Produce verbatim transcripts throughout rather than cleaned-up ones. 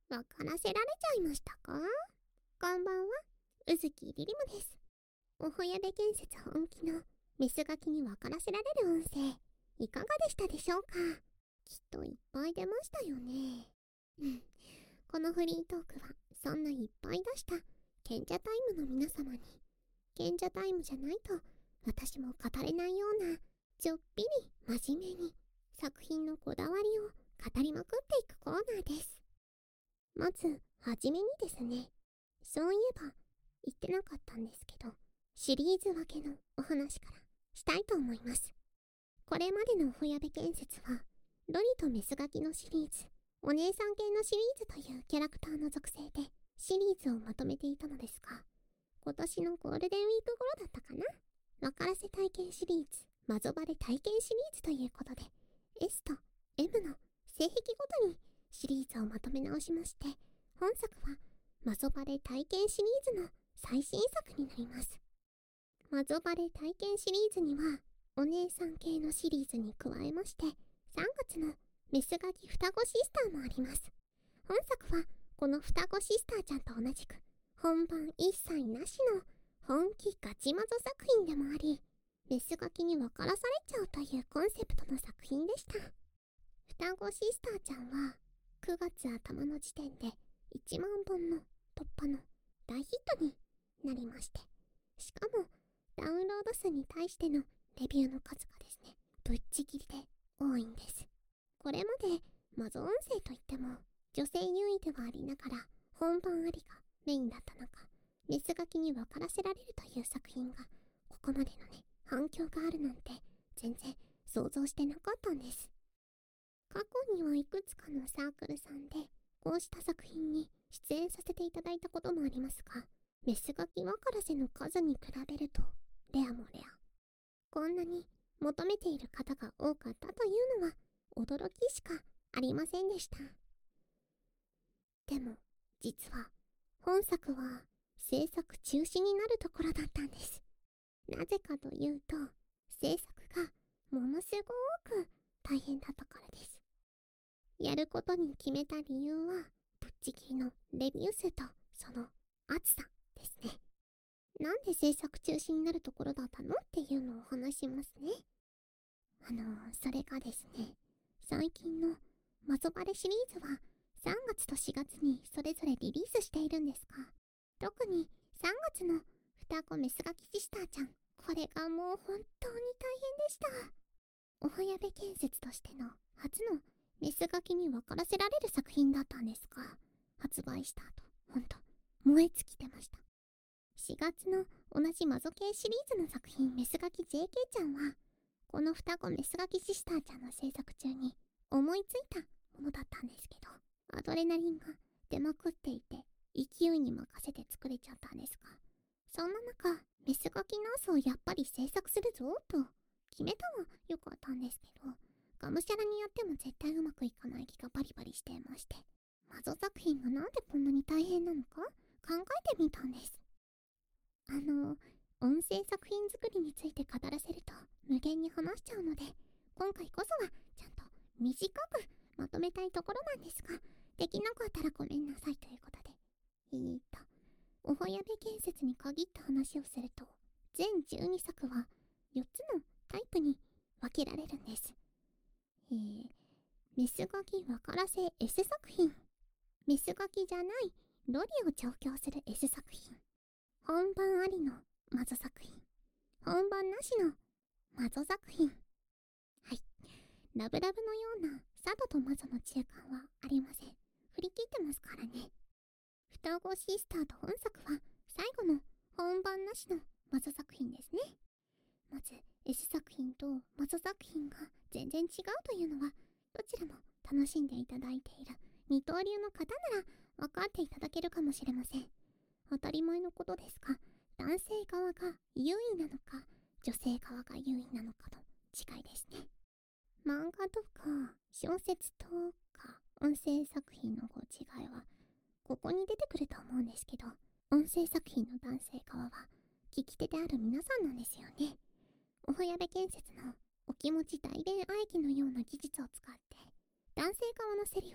わからせられちゃいましたか？こんばんは、宇月りりむです。おほやべ建設本気のメスガキにわからせられる音声、いかがでしたでしょうか？きっといっぱい出ましたよね。うん。このフリートークは、そんないっぱい出した賢者タイムの皆様に、賢者タイムじゃないと私も語れないような、ちょっぴり真面目に作品のこだわりを語りまくっていくコーナーです。まずはじめにですね、そういえば言ってなかったんですけど、シリーズ分けのお話からしたいと思います。これまでのおほやべ建設は、ロリとメスガキのシリーズ、お姉さん系のシリーズというキャラクターの属性でシリーズをまとめていたのですが、今年のゴールデンウィーク頃だったかな、わからせ体験シリーズ、マゾバレ体験シリーズということで S と M の性癖ごとにシリーズをまとめ直しまして、本作はマゾバレ体験シリーズの最新作になります。マゾバレ体験シリーズにはお姉さん系のシリーズに加えまして、さんがつのメスガキ双子シスターもあります。本作はこの双子シスターちゃんと同じく本番一切なしの本気ガチマゾ作品でもあり、メスガキに分からされちゃうというコンセプトの作品でした。双子シスターちゃんはくがつ頭の時点でいちまんぼんの突破の大ヒットになりまして、しかもダウンロード数に対してのレビューの数がですね、ぶっちぎりで多いんです。これまでマゾ音声といっても女性優位ではありながら本番ありがメインだった中、メスガキに分からせられるという作品がここまでのね、反響があるなんて全然想像してなかったんです。過去にはいくつかのサークルさんでこうした作品に出演させていただいたこともありますが、メスガキ分からせの数に比べるとレアもレア。こんなに求めている方が多かったというのは驚きしかありませんでした。でも実は本作は制作中止になるところだったんです。なぜかというと、制作がものすごく大変だったからです。やることに決めた理由はぶっちぎりのレビュー数とその熱さですね。なんで制作中止になるところだったのっていうのをお話しますね。あのそれがですね、最近のマゾバレシリーズはさんがつとしがつにそれぞれリリースしているんですが、特にさんがつの双子メスガキシスターちゃん、これがもう本当に大変でした。おほやべ建設としての初のメスガキに分からせられる作品だったんですが、発売した後ほんと燃え尽きてました。しがつの同じマゾ系シリーズの作品メスガキ ジェーケー ちゃんは、この双子メスガキシスターちゃんの制作中に思いついたものだったんですけど、アドレナリンが出まくっていて勢いに任せて作れちゃったんですが、そんな中メスガキナースをやっぱり制作するぞと決めたは良かったんですけど、がむしゃらにやっても絶対うまくいかない気がバリバリしていまして、マゾ作品がなんでこんなに大変なのか考えてみたんです。あの音声作品作りについて語らせると無限に話しちゃうので、今回こそはちゃんと短くまとめたいところなんですが、できなかったらごめんなさいということで、えーとおほやべ建設に限った話をすると、全じゅうにさくはよっつのタイプに分けられるんです。えー、メスガキ分からせ S 作品、メスガキじゃないロリを調教する S 作品、本番ありのマゾ作品、本番なしのマゾ作品。はい、ラブラブのようなサドとマゾの中間はありません。振り切ってますからね。双子シスターと本作は最後の本番なしのマゾ作品ですね。まず S 作品とマゾ作品が全然違うというのは、どちらも楽しんでいただいている二刀流の方なら分かっていただけるかもしれません。当たり前のことですが、男性側が優位なのか女性側が優位なのかの違いですね。漫画とか小説とか音声作品のご違いはここに出てくると思うんですけど、音声作品の男性側は聞き手である皆さんなんですよね。おほやべ建設のお気持ち大恋愛機のような技術を使って男性側のセリフを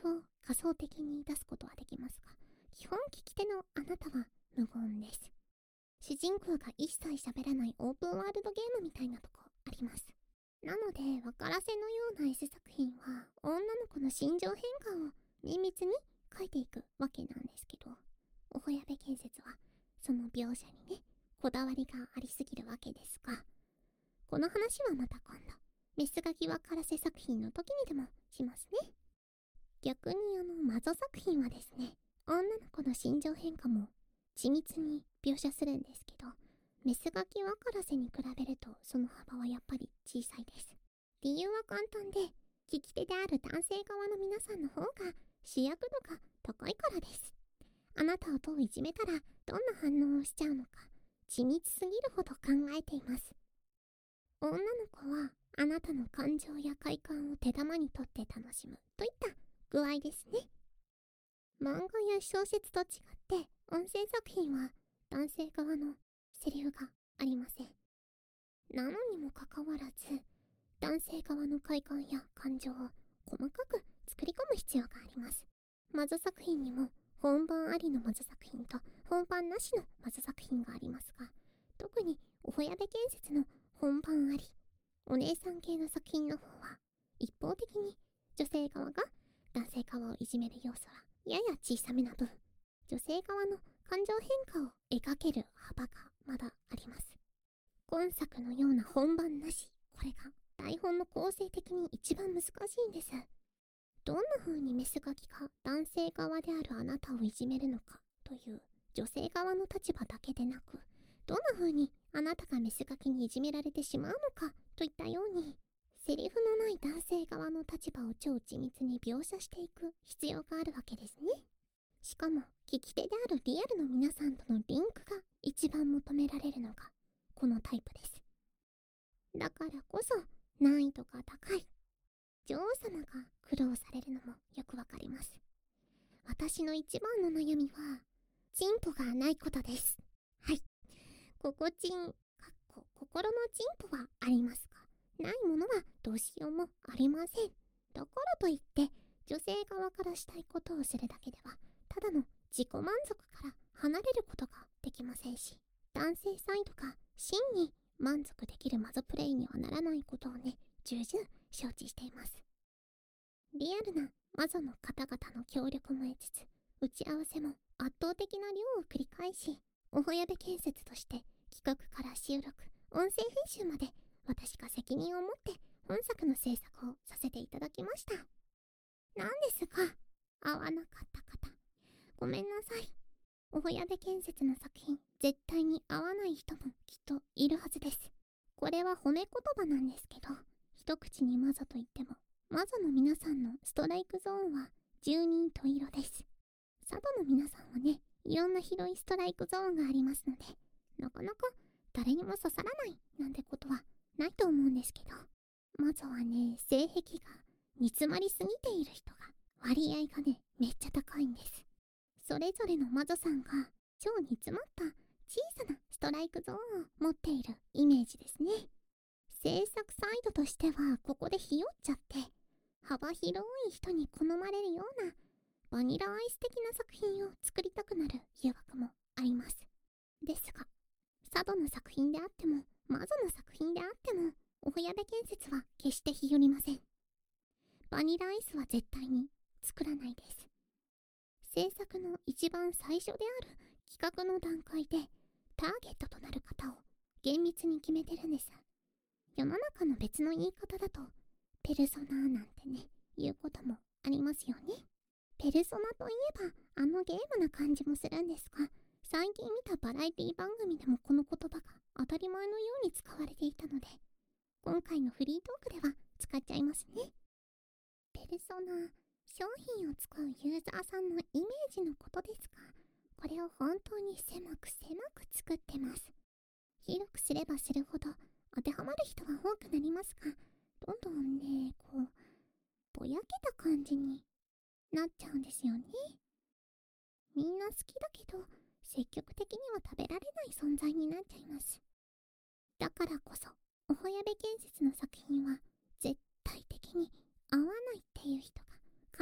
仮想的に出すことはできますが、基本聞き手のあなたは無言です。主人公が一切喋らないオープンワールドゲームみたいなとこあります。なので、わからせのような S 作品は女の子の心情変化を綿密に書いていくわけなんですけど、おほやべ建設はその描写にね、こだわりがありすぎるわけですが、この話はまた今度、メスガキわからせ作品の時にでもしますね。逆にあのマゾ作品はですね、女の子の心情変化も緻密に描写するんですけど、メスガキわからせに比べるとその幅はやっぱり小さいです。理由は簡単で、聞き手である男性側の皆さんの方が主役度が高いからです。あなたをどういじめたらどんな反応をしちゃうのか、緻密すぎるほど考えています。女の子はあなたの感情や快感を手玉に取って楽しむといった具合ですね。漫画や小説と違って音声作品は男性側のセリフがありません。なのにもかかわらず、男性側の快感や感情を細かく作り込む必要があります。マゾ作品にも本番ありのマゾ作品と本番なしのマゾ作品がありますが、特におほやべ建設の本番あり、お姉さん系の作品の方は一方的に女性側が男性側をいじめる要素はやや小さめな分、女性側の感情変化を描ける幅がまだあります。今作のような本番なし、これが台本の構成的に一番難しいんです。どんな風にメスガキが男性側であるあなたをいじめるのかという女性側の立場だけでなく、どんな風にあなたがメスガキにいじめられてしまうのかといったように、セリフのない男性側の立場を超緻密に描写していく必要があるわけですね。しかも聞き手であるリアルの皆さんとのリンクが一番求められるのがこのタイプです。だからこそ難易度が高い。女王様が苦労されるのもよくわかります。私の一番の悩みはチンポがないことです。はい。心地ん、かっこ心のチンポはありますが、ないものはどうしようもありません。だからといって女性側からしたいことをするだけではただの自己満足から離れることができませんし、男性サイドが真に満足できるマゾプレイにはならないことをね、重々承知しています。リアルなマゾの方々の協力も得つつ、打ち合わせも圧倒的な量を繰り返し、おほやべ建設として企画から収録、音声編集まで私が責任を持って本作の制作をさせていただきました。なんですが、合わなかった方、ごめんなさい。おほやべ建設の作品、絶対に合わない人もきっといるはずです。これは褒め言葉なんですけど、一口にマゾと言っても、マゾの皆さんのストライクゾーンは十人十色です。サドの皆さんはね、いろんな広いストライクゾーンがありますので、なかなか誰にも刺さらないなんてことはないと思うんですけど、マゾはね、性癖が煮詰まりすぎている人が割合がね、めっちゃ高いんです。それぞれのマゾさんが超煮詰まった小さなストライクゾーンを持っているイメージですね。制作サイドとしてはここでひよっちゃって、幅広い人に好まれるようなバニラアイス的な作品を作りたくなる誘惑もあります。ですが、サドの作品であってもマゾの作品であっても、おほやべ建設は決してひよりません。バニラアイスは絶対に作らないです。制作の一番最初である企画の段階でターゲットとなる方を厳密に決めてるんです。世の中の別の言い方だとペルソナなんてね、言うこともありますよね。ペルソナといえばあのゲームな感じもするんですが、最近見たバラエティ番組でもこの言葉が当たり前のように使われていたので、今回のフリートークでは使っちゃいますね。ペルソナ、商品を使うユーザーさんのイメージのことですが、これを本当に狭く狭く作ってます。広くすればするほど当てはまる人は多くなりますが、どんどんね、こう、ぼやけた感じになっちゃうんですよね。みんな好きだけど、積極的には食べられない存在になっちゃいます。だからこそ、おほやべ建設の作品は絶対的に合わないっていう人が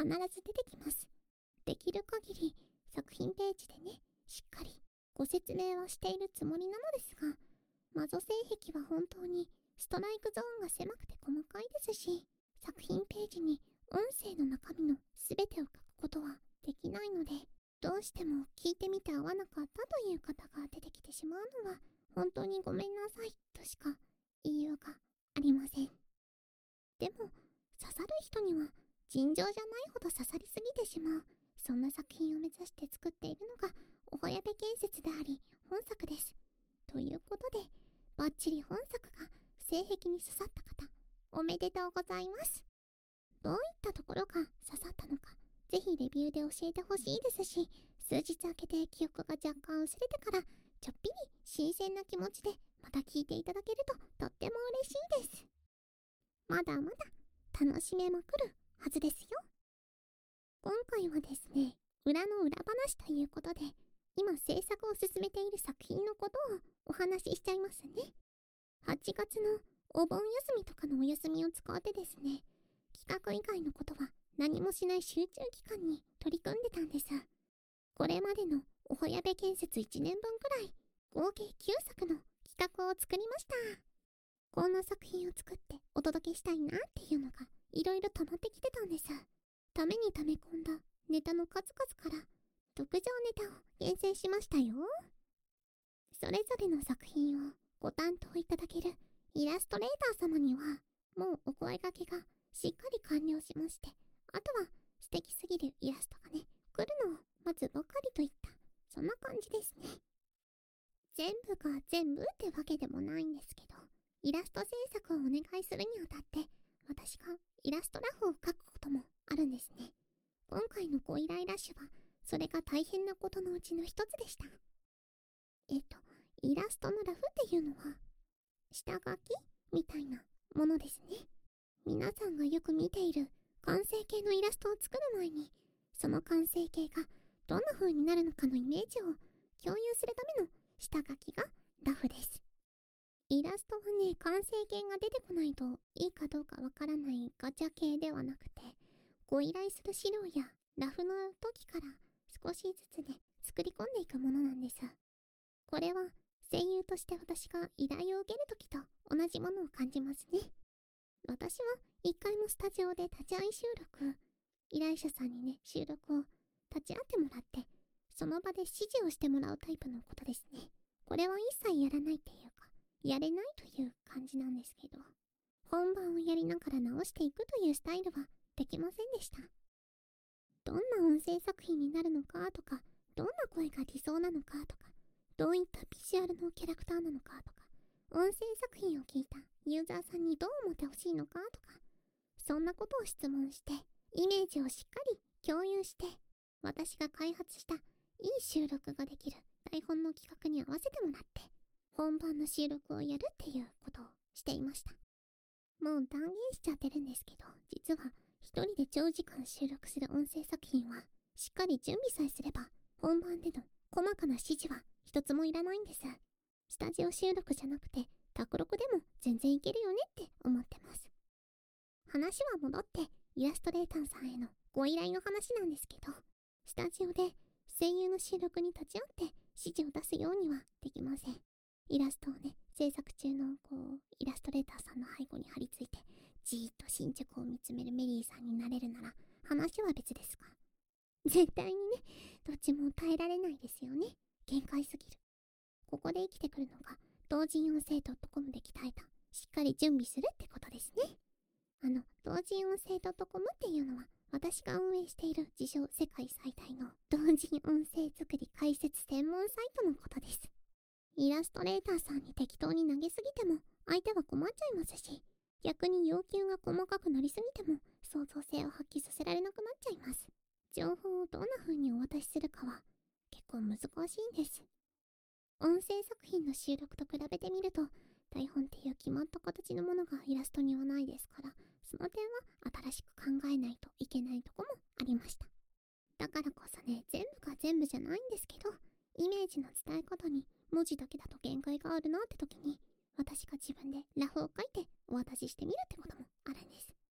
必ず出てきます。できる限り作品ページでね、しっかりご説明はしているつもりなのですが、マゾ性癖は本当にストライクゾーンが狭くて細かいですし、作品ページに音声の中身の全てを書くことはできないので、どうしても聞いてみて合わなかったという方が出てきてしまうのは本当にごめんなさいとしか言いようがありません。でも刺さる人には尋常じゃないほど刺さりすぎてしまう、そんな作品を目指して作っているのがおほやべ建設であり本作です。ということで、バッチリ本作が性癖に刺さった方、おめでとうございます。どういったところが刺さったのか、ぜひレビューで教えてほしいですし、数日空けて記憶が若干薄れてからちょっぴり新鮮な気持ちでまた聞いていただけるととっても嬉しいです。まだまだ楽しめまくるはずですよ。今回はですね、裏の裏話ということで、今制作を進めている作品のことをお話ししちゃいますね。はちがつのお盆休みとかのお休みを使ってですね、企画以外のことは何もしない集中期間に取り組んでたんです。これまでのおほやべ建設いちねんぶんくらい、合計きゅうさくの企画を作りました。こんな作品を作ってお届けしたいなっていうのがいろいろ溜まってきてたんです。ために溜め込んだネタの数々から特上ネタを厳選しましたよ。それぞれの作品をご担当いただけるイラストレーター様にはもうお声掛けがしっかり完了しまして、あとは素敵すぎるイラストがね、来るのを待つばかりといったそんな感じですね。全部が全部ってわけでもないんですけど、イラスト制作をお願いするにあたって私がイラストラフを描くこともあるんですね。今回のご依頼ラッシュはそれが大変なことのうちの一つでした。えっとイラストのラフっていうのは下書きみたいなものですね。皆さんがよく見ている完成形のイラストを作る前に、その完成形がどんな風になるのかのイメージを共有するための下書きがラフです。イラストはね、完成形が出てこないといいかどうかわからないガチャ系ではなくて、ご依頼する資料やラフの時から少しずつね、作り込んでいくものなんです。これは声優として私が依頼を受けるときと同じものを感じますね。私は一回もスタジオで立ち会い収録、依頼者さんにね、収録を立ち会ってもらって、その場で指示をしてもらうタイプのことですね。これは一切やらないっていうか、やれないという感じなんですけど、本番をやりながら直していくというスタイルはできませんでした。どんな音声作品になるのかとか、どんな声が理想なのかとか、どういったビジュアルのキャラクターなのかとか、音声作品を聞いたユーザーさんにどう思ってほしいのかとか、そんなことを質問して、イメージをしっかり共有して、私が開発したいい収録ができる台本の企画に合わせてもらって、本番の収録をやるっていうことをしていました。もう断言しちゃってるんですけど、実は一人で長時間収録する音声作品は、しっかり準備さえすれば、本番での細かな指示は一つもいらないんです。スタジオ収録じゃなくて、宅録でも全然いけるよねって思ってます。話は戻って、イラストレーターさんへのご依頼の話なんですけど、スタジオで声優の収録に立ち会って指示を出すようにはできません。イラストをね、制作中のこうイラストレーターさんの背後に張り付いて、じーっと進捗を見つめるメリーさんになれるなら話は別ですが、絶対にね、どっちも耐えられないですよね。限界すぎる。ここで生きてくるのが同人音声 .com で鍛えたしっかり準備するってことですね。あの同人音声 .com っていうのは私が運営している自称世界最大の同人音声作り解説専門サイトのことです。イラストレーターさんに適当に投げすぎても相手は困っちゃいますし、逆に要求が細かくなりすぎても創造性を発揮させられなくなっちゃいます。情報をどんな風にお渡しするかは結構難しいんです。音声作品の収録と比べてみると、台本っていう決まった形のものがイラストにはないですから、その点は新しく考えないといけないとこもありました。だからこそね、全部が全部じゃないんですけど、イメージの伝え方に文字だけだと限界があるなって時に、私が自分でラフを書いてお渡ししてみるってこともあるんです。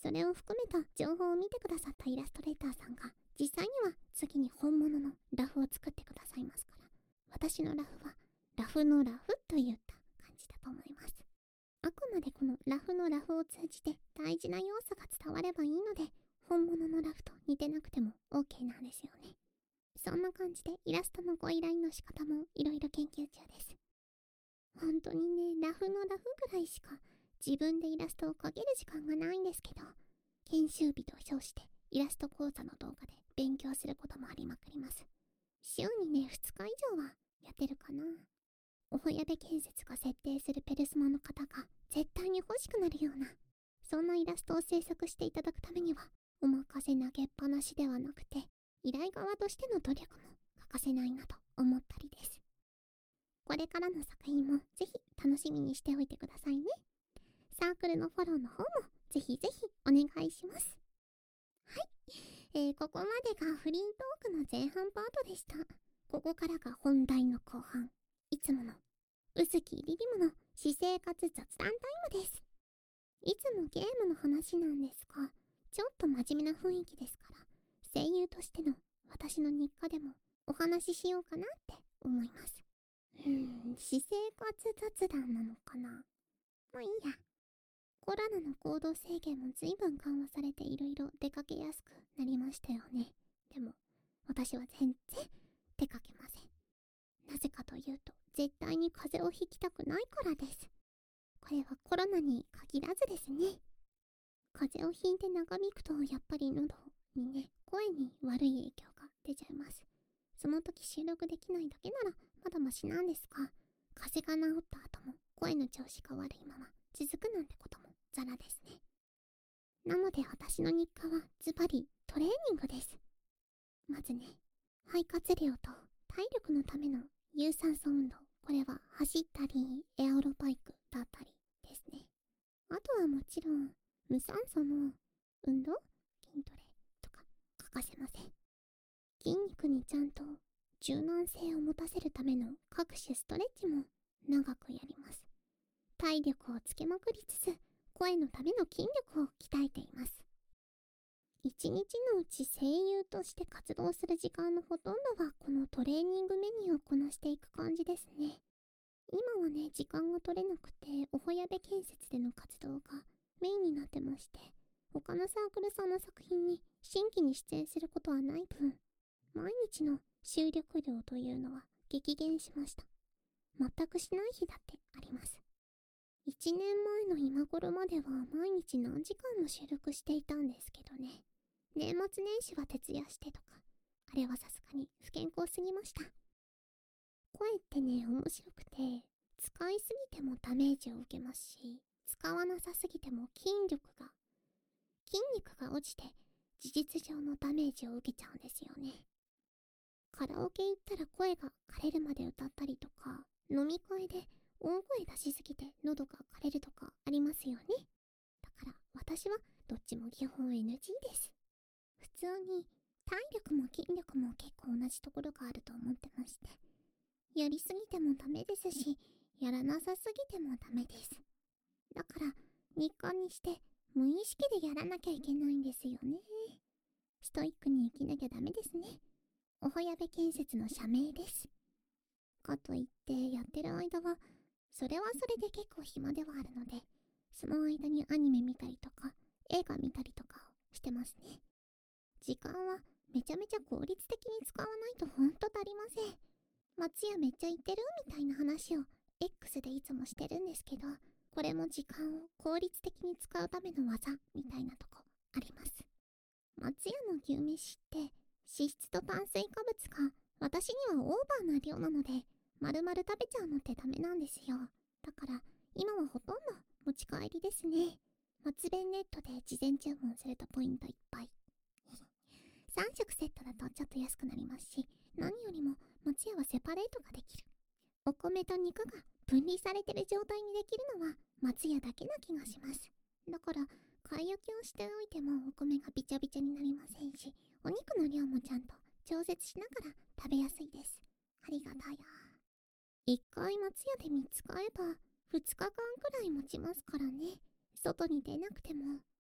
それを含めた情報を見てくださったイラストレーターさんが実際には次に本物のラフを作ってくださいますから、私のラフはラフのラフといった感じだと思います。あくまでこのラフのラフを通じて大事な要素が伝わればいいので、本物のラフと似てなくても OK なんですよね。そんな感じでイラストのご依頼の仕方もいろいろ研究中です。本当にね、ラフのラフぐらいしか自分でイラストを描ける時間がないんですけど、研修日と称してイラスト講座の動画で勉強することもありまくります。週にね、ふつか以上はやってるかな。おほやべ建設が設定するペルソナの方が絶対に欲しくなるような、そんなイラストを制作していただくためには、お任せ投げっぱなしではなくて、依頼側としての努力も欠かせないなと思ったりです。これからの作品もぜひ楽しみにしておいてくださいね。サークルのフォローの方もぜひぜひお願いします。はい、えー、ここまでがフリートークの前半パートでした。ここからが本題の後半。いつものうずきりりむの私生活雑談タイムです。いつもゲームの話なんですが、ちょっと真面目な雰囲気ですから、声優としての私の日課でもお話ししようかなって思います。うーん、私生活雑談なのかな。まあいいや。コロナの行動制限も随分緩和されていろいろ出かけやすくなりましたよね。でも私は全然出かけません。なぜかというと、絶対に風邪をひきたくないからです。これはコロナに限らずですね。風邪をひいて長引くとやっぱり喉にね、声に悪い影響が出ちゃいます。その時収録できないだけならまだマシなんですが、風邪が治った後も声の調子が悪いまま続くなんてこともザラですね。なので私の日課はズバリトレーニングです。まずね、肺活量と体力のための有酸素運動、これは走ったりエアロバイクだったりですね。あとはもちろん無酸素の運動、筋トレとか欠かせません。筋肉にちゃんと柔軟性を持たせるための各種ストレッチも長くやります。体力をつけまくりつつ、声のための筋力を鍛えています。一日のうち声優として活動する時間のほとんどはこのトレーニングメニューをこなしていく感じですね。今はね、時間が取れなくて、おほやべ建設での活動がメインになってまして、他のサークルさんの作品に新規に出演することはない分、毎日の収録量というのは激減しました。全くしない日だってあります。いちねんまえの今頃までは毎日何時間も収録していたんですけどね。年末年始は徹夜してとか、あれはさすがに不健康すぎました。声ってね、面白くて、使いすぎてもダメージを受けますし、使わなさすぎても筋力が、筋肉が落ちて事実上のダメージを受けちゃうんですよね。カラオケ行ったら声が枯れるまで歌ったりとか、飲み会で大声出しすぎて喉が枯れるとかありますよね。だから私はどっちも基本 エヌジー です。普通に体力も筋力も結構同じところがあると思ってまして、やりすぎてもダメですし、やらなさすぎてもダメです。だから日課にして無意識でやらなきゃいけないんですよね。ストイックに生きなきゃダメですね。おほやべ建設の社名です。かといってやってる間は、それはそれで結構暇ではあるので、その間にアニメ見たりとか映画見たりとかをしてますね。時間はめちゃめちゃ効率的に使わないとほんと足りません。松屋めっちゃ行ってるみたいな話を X でいつもしてるんですけど、これも時間を効率的に使うための技みたいなとこあります。松屋の牛飯って脂質と炭水化物が私にはオーバーな量なので、丸々食べちゃうのってダメなんですよ。だから今はほとんど持ち帰りですね。松弁ネットで事前注文するとポイントいっぱい。さん食セットだとちょっと安くなりますし、何よりも松屋はセパレートができる。お米と肉が分離されてる状態にできるのは松屋だけな気がします。だから買い置きをしておいてもお米がびちゃびちゃになりませんし、お肉の量もちゃんと調節しながら食べやすいです。ありがたや。いっかい松屋でみっつ買えばふつかかんくらい持ちますからね。外に出なくても。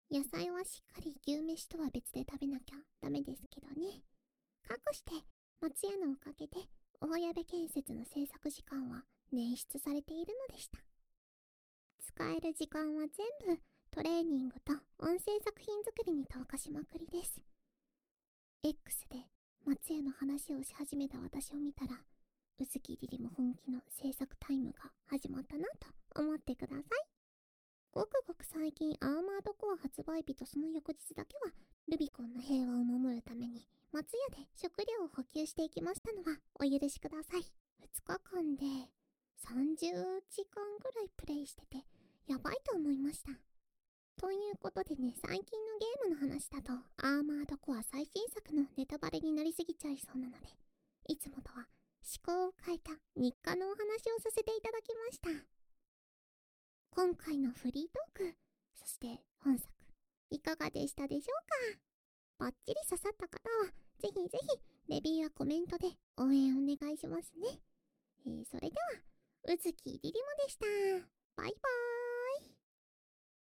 野菜はしっかり牛飯とは別で食べなきゃダメですけどね。かくして松屋のおかげで大矢部建設の制作時間は捻出されているのでした。使える時間は全部トレーニングと音声作品作りに投下しまくりです。X で松屋の話をし始めた私を見たら、宇月リリも本気の制作タイムが始まったなと思ってください。ごくごく最近アーマードコア発売日とその翌日だけはルビコンの平和を守るために松屋で食料を補給していきましたのはお許しください。ふつかかんでさんじゅうじかんぐらいプレイしててやばいと思いました。ということでね、最近のゲームの話だとアーマードコア最新作のネタバレになりすぎちゃいそうなので、いつもとは思考を変えた日課のお話をさせていただきました。今回のフリートーク、そして本作、いかがでしたでしょうか？バッチリ刺さった方は、ぜひぜひレビューやコメントで応援お願いしますね。えー、それでは、宇月リリモでした。